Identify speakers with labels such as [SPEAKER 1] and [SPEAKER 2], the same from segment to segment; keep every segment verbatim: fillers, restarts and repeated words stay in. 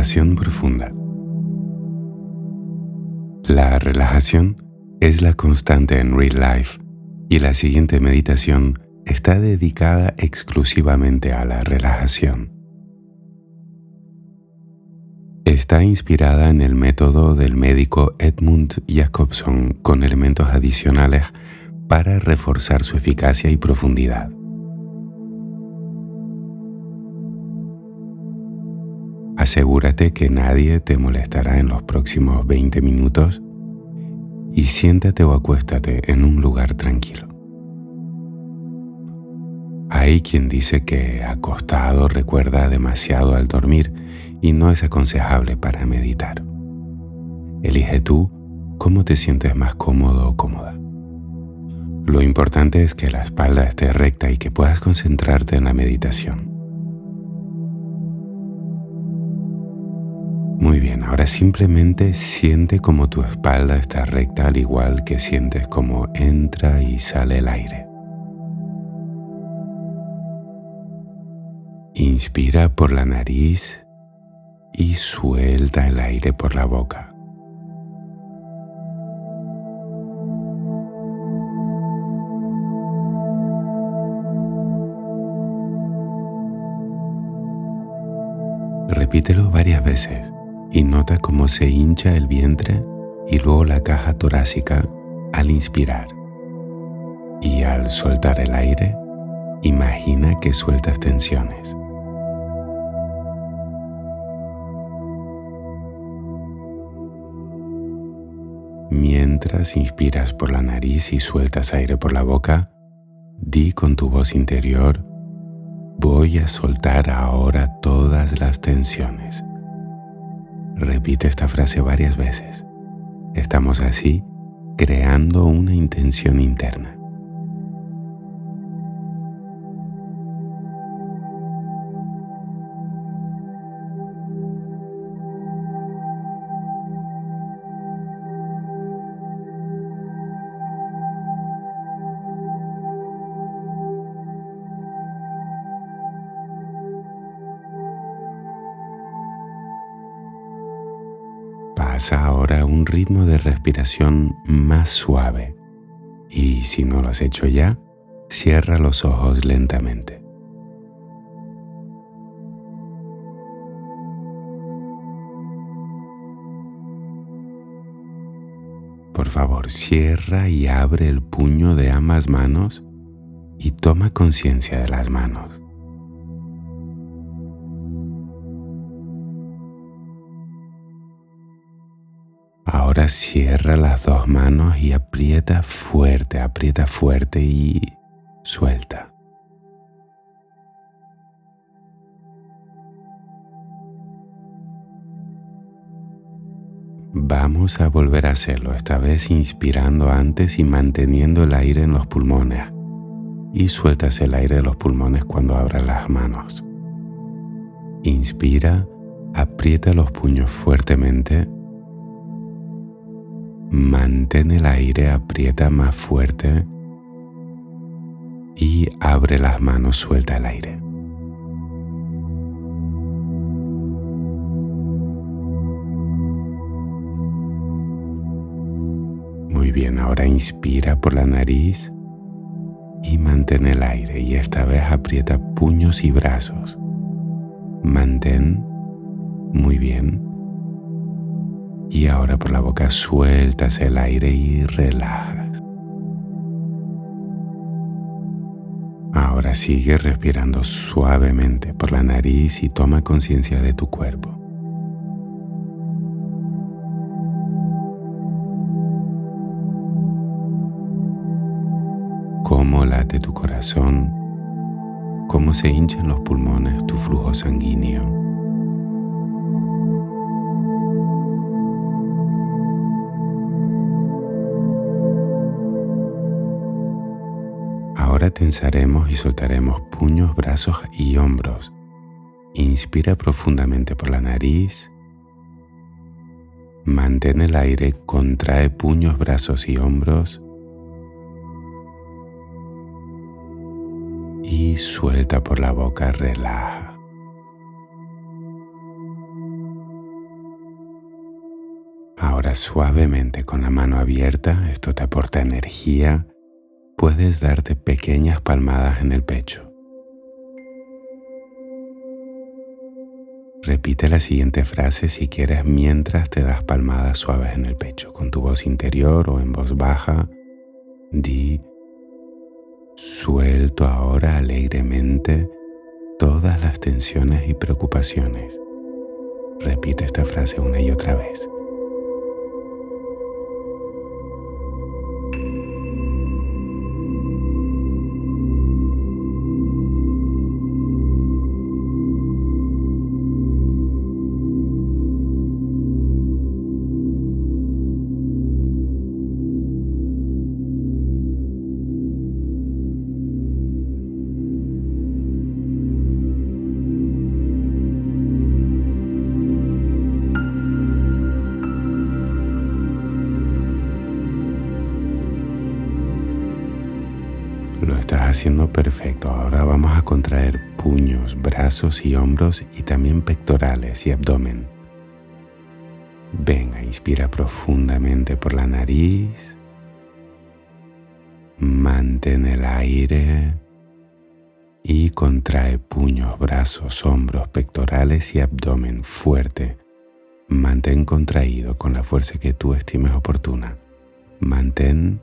[SPEAKER 1] Relajación profunda. La relajación es la constante en Real Life y la siguiente meditación está dedicada exclusivamente a la relajación. Está inspirada en el método del médico Edmund Jacobson con elementos adicionales para reforzar su eficacia y profundidad. Asegúrate que nadie te molestará en los próximos veinte minutos y siéntate o acuéstate en un lugar tranquilo. Hay quien dice que acostado recuerda demasiado al dormir y no es aconsejable para meditar. Elige tú cómo te sientes más cómodo o cómoda. Lo importante es que la espalda esté recta y que puedas concentrarte en la meditación. Muy bien, ahora simplemente siente como tu espalda está recta al igual que sientes cómo entra y sale el aire. Inspira por la nariz y suelta el aire por la boca. Repítelo varias veces y nota cómo se hincha el vientre y luego la caja torácica al inspirar. Y al soltar el aire, imagina que sueltas tensiones. Mientras inspiras por la nariz y sueltas aire por la boca, di con tu voz interior: voy a soltar ahora todas las tensiones. Repite esta frase varias veces. Estamos así creando una intención interna. Pasa ahora a un ritmo de respiración más suave y si no lo has hecho ya, cierra los ojos lentamente. Por favor, cierra y abre el puño de ambas manos y toma conciencia de las manos. Ahora cierra las dos manos y aprieta fuerte, aprieta fuerte y suelta. Vamos a volver a hacerlo, esta vez inspirando antes y manteniendo el aire en los pulmones. Y sueltas el aire de los pulmones cuando abras las manos. Inspira, aprieta los puños fuertemente. Mantén el aire, aprieta más fuerte y abre las manos, suelta el aire. Muy bien, ahora inspira por la nariz y mantén el aire y esta vez aprieta puños y brazos. Mantén, muy bien. Y ahora por la boca sueltas el aire y relajas. Ahora sigue respirando suavemente por la nariz y toma conciencia de tu cuerpo. Cómo late tu corazón, cómo se hinchan los pulmones, tu flujo sanguíneo. Ahora tensaremos y soltaremos puños, brazos y hombros. Inspira profundamente por la nariz. Mantén el aire, contrae puños, brazos y hombros. Y suelta por la boca, relaja. Ahora suavemente con la mano abierta, esto te aporta energía, puedes darte pequeñas palmadas en el pecho. Repite la siguiente frase si quieres mientras te das palmadas suaves en el pecho. Con tu voz interior o en voz baja, di: suelto ahora alegremente todas las tensiones y preocupaciones. Repite esta frase una y otra vez. Lo estás haciendo perfecto. Ahora vamos a contraer puños, brazos y hombros y también pectorales y abdomen. Venga, inspira profundamente por la nariz. Mantén el aire y contrae puños, brazos, hombros, pectorales y abdomen fuerte. Mantén contraído con la fuerza que tú estimes oportuna. Mantén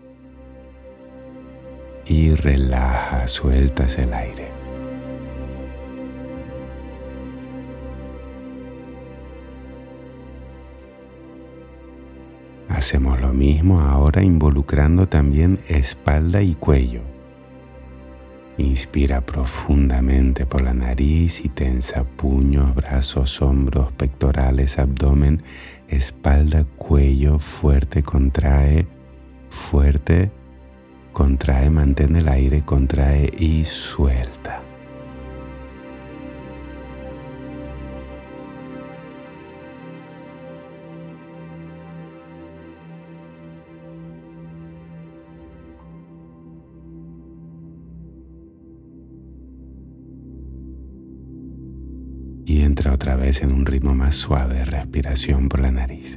[SPEAKER 1] y relaja, sueltas el aire. Hacemos lo mismo ahora involucrando también espalda y cuello. Inspira profundamente por la nariz y tensa puños, brazos, hombros, pectorales, abdomen, espalda, cuello, fuerte, contrae, fuerte, contrae, mantén el aire, contrae y suelta. Y entra otra vez en un ritmo más suave de respiración por la nariz.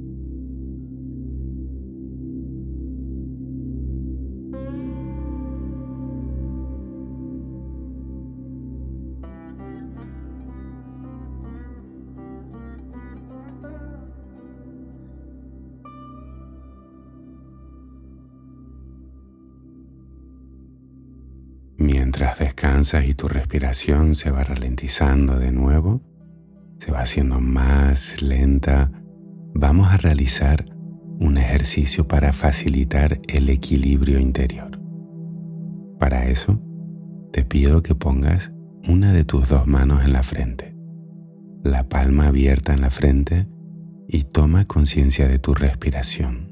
[SPEAKER 1] Mientras descansas y tu respiración se va ralentizando de nuevo, se va haciendo más lenta, vamos a realizar un ejercicio para facilitar el equilibrio interior. Para eso, te pido que pongas una de tus dos manos en la frente, la palma abierta en la frente y toma conciencia de tu respiración.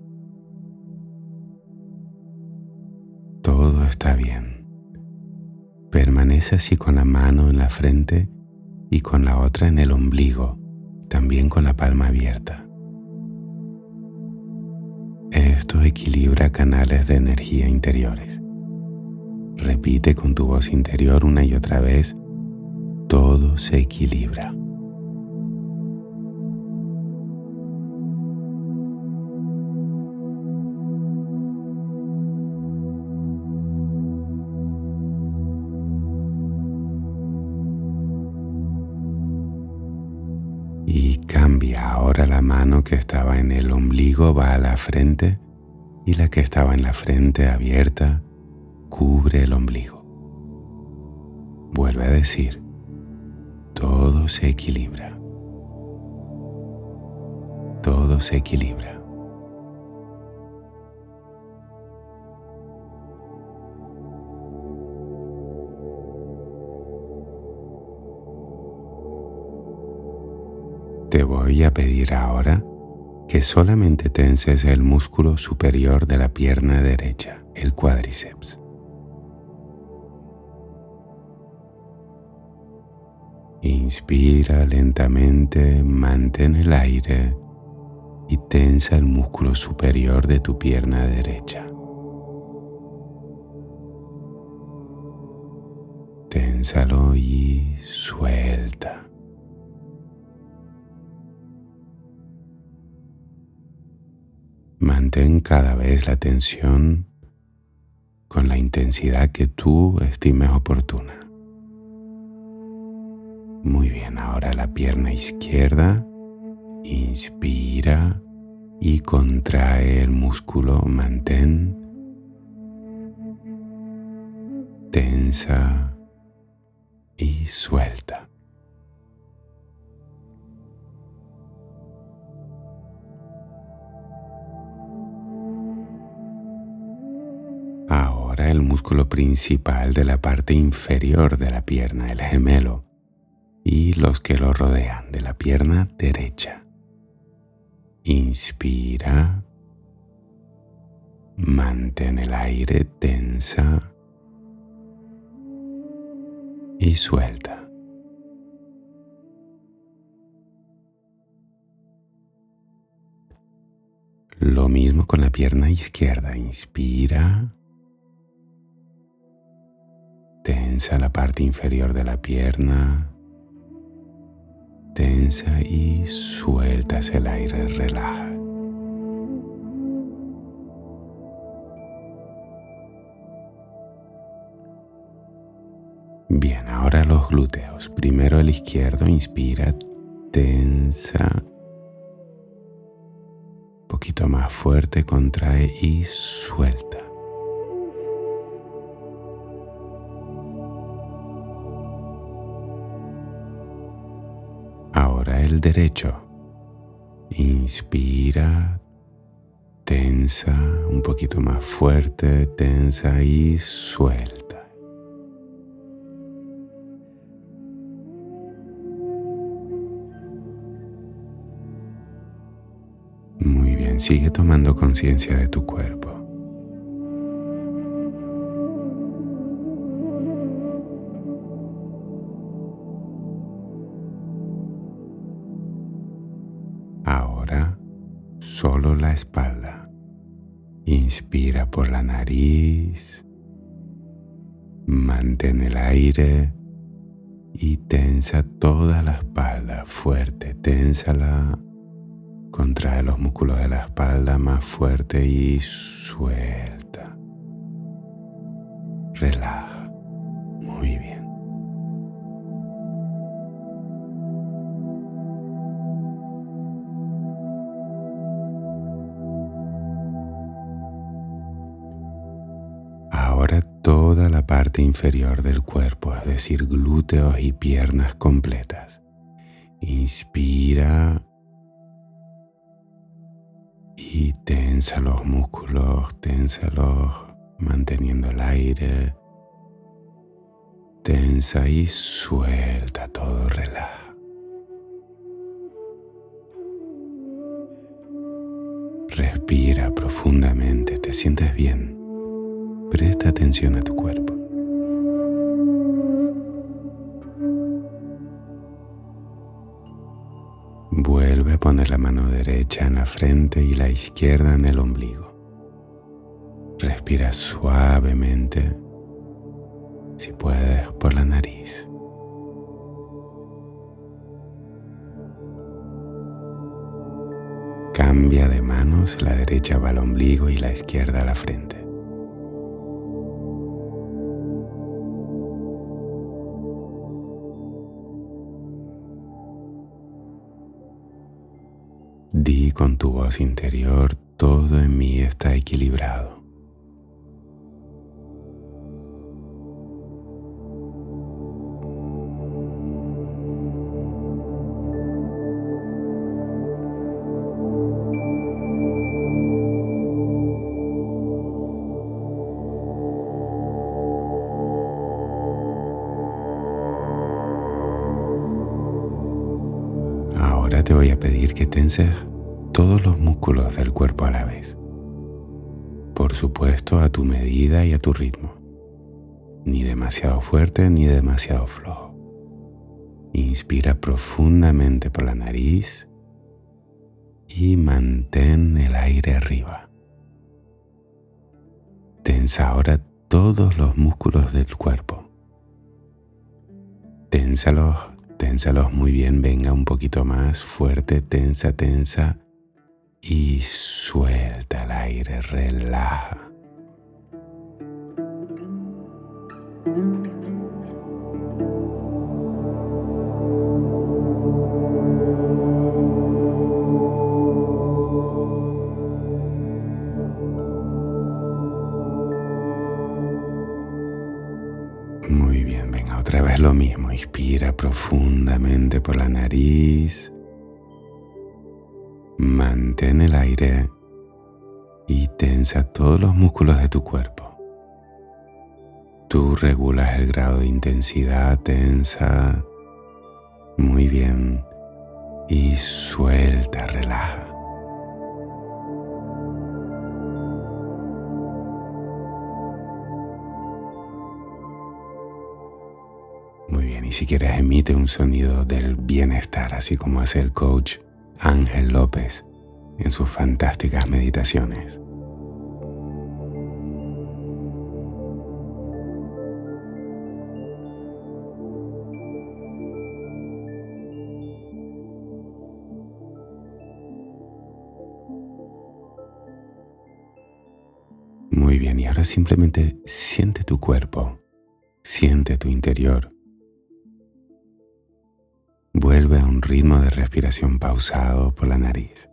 [SPEAKER 1] Todo está bien. Permanece así con la mano en la frente y con la otra en el ombligo, también con la palma abierta. Esto equilibra canales de energía interiores. Repite con tu voz interior una y otra vez: todo se equilibra. Y cambia, ahora la mano que estaba en el ombligo va a la frente y la que estaba en la frente abierta cubre el ombligo. Vuelve a decir: todo se equilibra. Todo se equilibra. Te voy a pedir ahora que solamente tenses el músculo superior de la pierna derecha, el cuádriceps. Inspira lentamente, mantén el aire y tensa el músculo superior de tu pierna derecha. Ténsalo y suelta. mantén cada vez la tensión con la intensidad que tú estimes oportuna. Muy bien, ahora la pierna izquierda, inspira y contrae el músculo, mantén, tensa y suelta. Ahora el músculo principal de la parte inferior de la pierna, el gemelo, y los que lo rodean de la pierna derecha. Inspira, mantén el aire, tensa y suelta. Lo mismo con la pierna izquierda. Inspira, tensa la parte inferior de la pierna, tensa y sueltas el aire, relaja. Bien, ahora los glúteos. Primero el izquierdo, inspira, tensa, un poquito más fuerte, contrae y suelta. Ahora el derecho. Inspira, tensa, un poquito más fuerte, tensa y suelta. Muy bien, sigue tomando conciencia de tu cuerpo. Ahora, solo la espalda. Inspira por la nariz, mantén el aire y tensa toda la espalda fuerte. Ténsala, contrae los músculos de la espalda más fuerte y suelta. Relaja. Muy bien. Ahora toda la parte inferior del cuerpo, es decir, glúteos y piernas completas. Inspira y tensa los músculos, ténsalos manteniendo el aire. Tensa y suelta todo, relaja. Respira profundamente, te sientes bien. Presta atención a tu cuerpo. Vuelve a poner la mano derecha en la frente y la izquierda en el ombligo. Respira suavemente, si puedes, por la nariz. Cambia de manos, la derecha va al ombligo y la izquierda a la frente. Di con tu voz interior, todo en mí está equilibrado. Ahora te voy a pedir que tenses todos los músculos del cuerpo a la vez. Por supuesto, a tu medida y a tu ritmo. Ni demasiado fuerte ni demasiado flojo. Inspira profundamente por la nariz y mantén el aire arriba. Tensa ahora todos los músculos del cuerpo. Ténsalos, ténsalos muy bien, venga un poquito más fuerte, tensa, tensa y suelta el aire, relaja. Muy bien, venga, otra vez lo mismo. Inspira profundamente por la nariz. Mantén el aire y tensa todos los músculos de tu cuerpo. Tú regulas el grado de intensidad, tensa. Muy bien. Y suelta, relaja. Muy bien, y si quieres emite un sonido del bienestar, así como hace el coach Ángel López en sus fantásticas meditaciones. Muy bien, y ahora simplemente siente tu cuerpo, siente tu interior. Vuelve a un ritmo de respiración pausado por la nariz.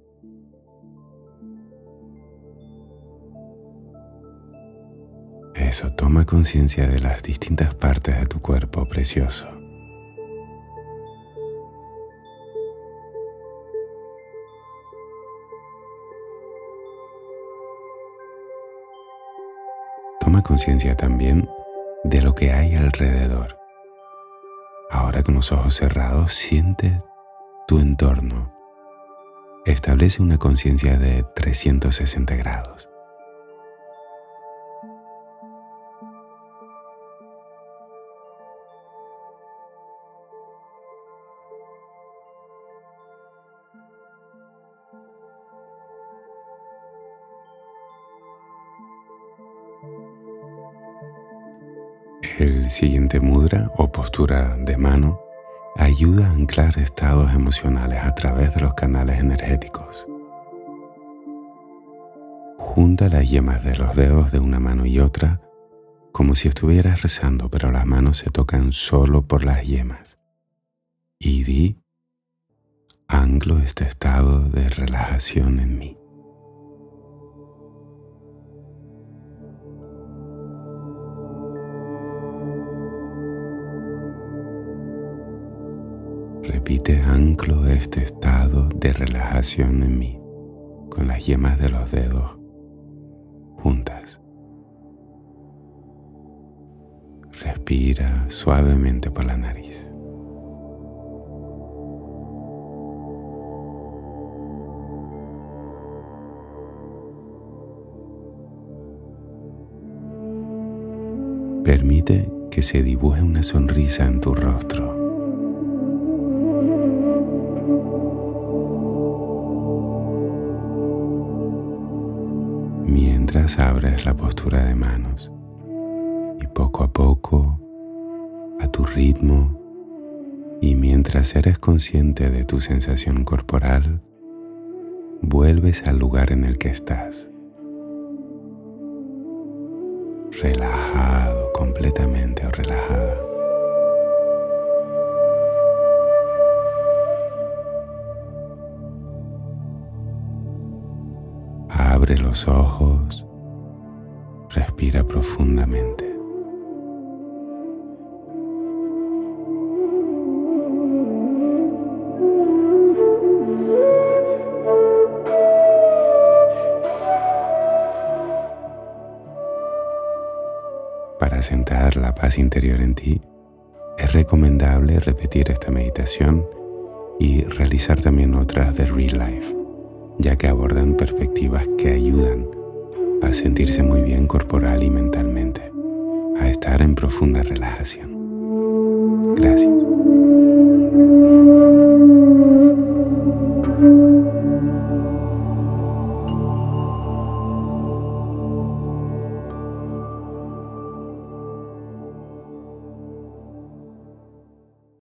[SPEAKER 1] Eso, toma conciencia de las distintas partes de tu cuerpo precioso. Toma conciencia también de lo que hay alrededor. Ahora con los ojos cerrados, siente tu entorno. Establece una conciencia de trescientos sesenta grados. El siguiente mudra o postura de mano ayuda a anclar estados emocionales a través de los canales energéticos. Junta las yemas de los dedos de una mano y otra como si estuvieras rezando, pero las manos se tocan solo por las yemas. Y di, anclo este estado de relajación en mí. Repite, anclo este estado de relajación en mí, con las yemas de los dedos juntas. Respira suavemente por la nariz. Permite que se dibuje una sonrisa en tu rostro. Mientras abres la postura de manos y poco a poco, a tu ritmo, y mientras eres consciente de tu sensación corporal, vuelves al lugar en el que estás. Relajado, completamente o relajada. Abre los ojos, respira profundamente. Para asentar la paz interior en ti, es recomendable repetir esta meditación y realizar también otras de Real Life, ya que abordan perspectivas que ayudan a sentirse muy bien corporal y mentalmente, a estar en profunda relajación. Gracias.